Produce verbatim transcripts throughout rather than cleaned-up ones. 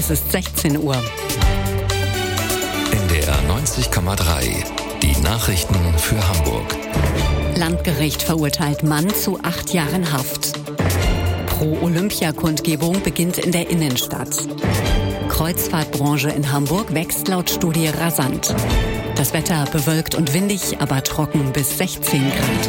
Es ist sechzehn Uhr. N D R neunzig Komma drei. Die Nachrichten für Hamburg. Landgericht verurteilt Mann zu acht Jahren Haft. Pro-Olympia-Kundgebung beginnt in der Innenstadt. Kreuzfahrtbranche in Hamburg wächst laut Studie rasant. Das Wetter bewölkt und windig, aber trocken bis sechzehn Grad.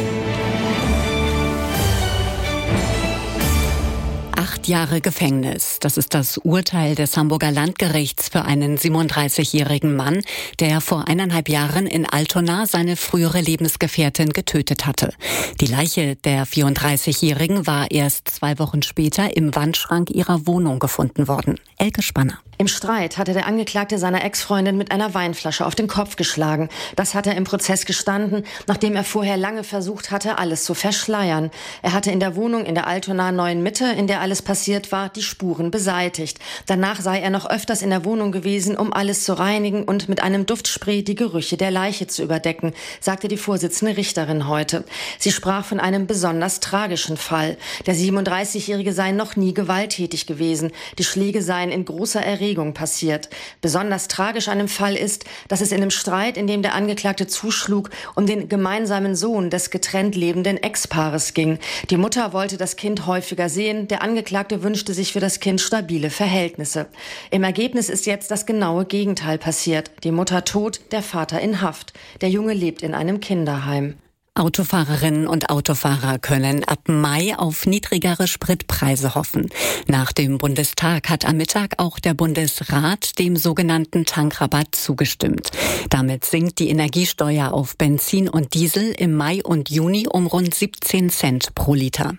Acht Jahre Gefängnis. Das ist das Urteil des Hamburger Landgerichts für einen siebenunddreißigjährigen Mann, der vor eineinhalb Jahren in Altona seine frühere Lebensgefährtin getötet hatte. Die Leiche der vierunddreißigjährigen war erst zwei Wochen später im Wandschrank ihrer Wohnung gefunden worden. Elke Spanner. Im Streit hatte der Angeklagte seiner Ex-Freundin mit einer Weinflasche auf den Kopf geschlagen. Das hat er im Prozess gestanden, nachdem er vorher lange versucht hatte, alles zu verschleiern. Er hatte in der Wohnung in der Altona Neuen Mitte, in der alles passiert war, die Spuren beseitigt. Danach sei er noch öfters in der Wohnung gewesen, um alles zu reinigen und mit einem Duftspray die Gerüche der Leiche zu überdecken, sagte die Vorsitzende Richterin heute. Sie sprach von einem besonders tragischen Fall. Der siebenunddreißigjährige sei noch nie gewalttätig gewesen. Die Schläge seien in großer Erregung passiert. Besonders tragisch an dem Fall ist, dass es in dem Streit, in dem der Angeklagte zuschlug, um den gemeinsamen Sohn des getrennt lebenden Ex-Paares ging. Die Mutter wollte das Kind häufiger sehen, der Angeklagte wünschte sich für das Kind stabile Verhältnisse. Im Ergebnis ist jetzt das genaue Gegenteil passiert. Die Mutter tot, der Vater in Haft. Der Junge lebt in einem Kinderheim. Autofahrerinnen und Autofahrer können ab Mai auf niedrigere Spritpreise hoffen. Nach dem Bundestag hat am Mittag auch der Bundesrat dem sogenannten Tankrabatt zugestimmt. Damit sinkt die Energiesteuer auf Benzin und Diesel im Mai und Juni um rund siebzehn Cent pro Liter.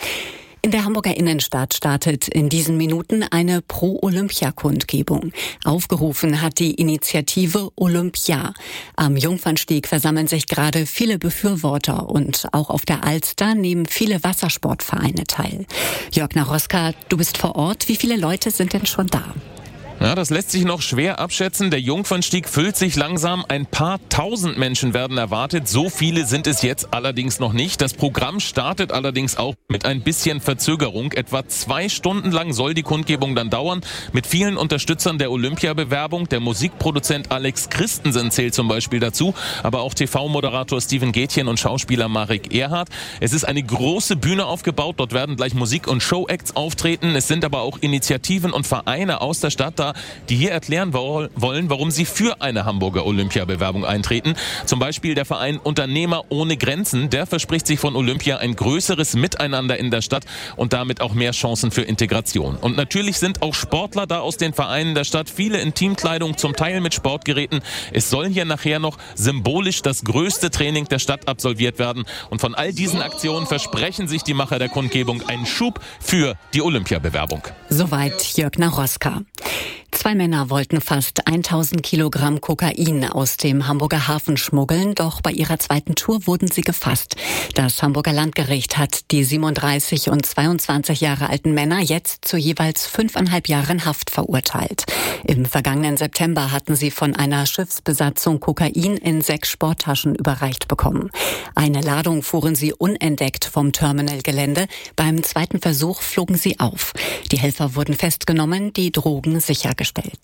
In der Hamburger Innenstadt startet in diesen Minuten eine Pro-Olympia-Kundgebung. Aufgerufen hat die Initiative Olympia. Am Jungfernstieg versammeln sich gerade viele Befürworter und auch auf der Alster nehmen viele Wassersportvereine teil. Jörg Naroska, du bist vor Ort. Wie viele Leute sind denn schon da? Ja, das lässt sich noch schwer abschätzen. Der Jungfernstieg füllt sich langsam. Ein paar tausend Menschen werden erwartet. So viele sind es jetzt allerdings noch nicht. Das Programm startet allerdings auch mit ein bisschen Verzögerung. Etwa zwei Stunden lang soll die Kundgebung dann dauern. Mit vielen Unterstützern der Olympiabewerbung. Der Musikproduzent Alex Christensen zählt zum Beispiel dazu. Aber auch T V-Moderator Steven Gätjen und Schauspieler Marek Erhardt. Es ist eine große Bühne aufgebaut. Dort werden gleich Musik- und Show-Acts auftreten. Es sind aber auch Initiativen und Vereine aus der Stadt da, die hier erklären wollen, warum sie für eine Hamburger Olympiabewerbung eintreten. Zum Beispiel der Verein Unternehmer ohne Grenzen. Der verspricht sich von Olympia ein größeres Miteinander in der Stadt und damit auch mehr Chancen für Integration. Und natürlich sind auch Sportler da aus den Vereinen der Stadt. Viele in Teamkleidung, zum Teil mit Sportgeräten. Es soll hier nachher noch symbolisch das größte Training der Stadt absolviert werden. Und von all diesen Aktionen versprechen sich die Macher der Kundgebung einen Schub für die Olympiabewerbung. Soweit Jörg Naroska. Zwei Männer wollten fast tausend Kilogramm Kokain aus dem Hamburger Hafen schmuggeln, doch bei ihrer zweiten Tour wurden sie gefasst. Das Hamburger Landgericht hat die siebenunddreißig und zweiundzwanzig Jahre alten Männer jetzt zu jeweils fünfeinhalb Jahren Haft verurteilt. Im vergangenen September hatten sie von einer Schiffsbesatzung Kokain in sechs Sporttaschen überreicht bekommen. Eine Ladung fuhren sie unentdeckt vom Terminalgelände. Beim zweiten Versuch flogen sie auf. Die Helfer wurden festgenommen, die Drogen sichergestellt.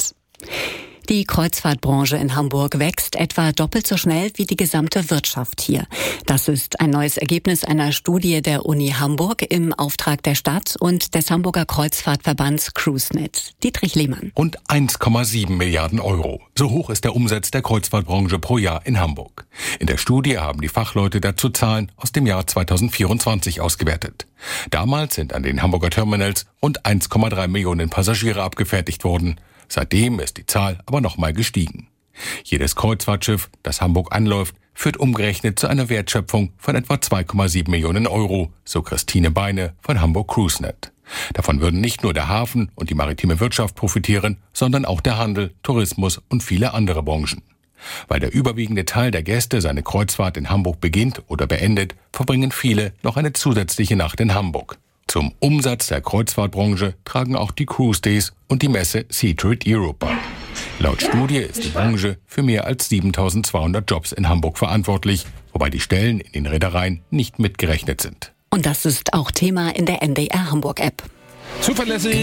Die Kreuzfahrtbranche in Hamburg wächst etwa doppelt so schnell wie die gesamte Wirtschaft hier. Das ist ein neues Ergebnis einer Studie der Uni Hamburg im Auftrag der Stadt und des Hamburger Kreuzfahrtverbands CruiseNet. Dietrich Lehmann. Rund eins Komma sieben Milliarden Euro. So hoch ist der Umsatz der Kreuzfahrtbranche pro Jahr in Hamburg. In der Studie haben die Fachleute dazu Zahlen aus dem Jahr zweitausendvierundzwanzig ausgewertet. Damals sind an den Hamburger Terminals rund eins Komma drei Millionen Passagiere abgefertigt worden. Seitdem ist die Zahl aber nochmal gestiegen. Jedes Kreuzfahrtschiff, das Hamburg anläuft, führt umgerechnet zu einer Wertschöpfung von etwa zwei Komma sieben Millionen Euro, so Christine Beine von Hamburg CruiseNet. Davon würden nicht nur der Hafen und die maritime Wirtschaft profitieren, sondern auch der Handel, Tourismus und viele andere Branchen. Weil der überwiegende Teil der Gäste seine Kreuzfahrt in Hamburg beginnt oder beendet, verbringen viele noch eine zusätzliche Nacht in Hamburg. Zum Umsatz der Kreuzfahrtbranche tragen auch die Cruise Days und die Messe Seatrade Europa. Laut Studie ist die Branche für mehr als siebentausendzweihundert Jobs in Hamburg verantwortlich, wobei die Stellen in den Reedereien nicht mitgerechnet sind. Und das ist auch Thema in der N D R Hamburg App. Zuverlässig